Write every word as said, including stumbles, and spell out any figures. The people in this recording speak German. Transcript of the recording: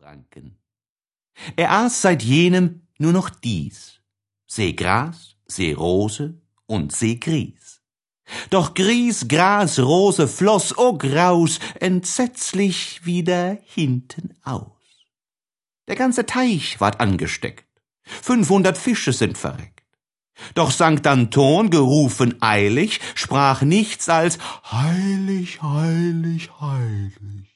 Ranken. Er aß seit jenem nur noch dies: Seegras, Seerose und Seegries. Doch Gries, Gras, Rose floss, o Graus, entsetzlich wieder hinten aus. Der ganze Teich ward angesteckt, fünfhundert Fische sind verreckt. Doch Sankt Anton, gerufen eilig, sprach nichts als »Heilig, heilig, heilig«.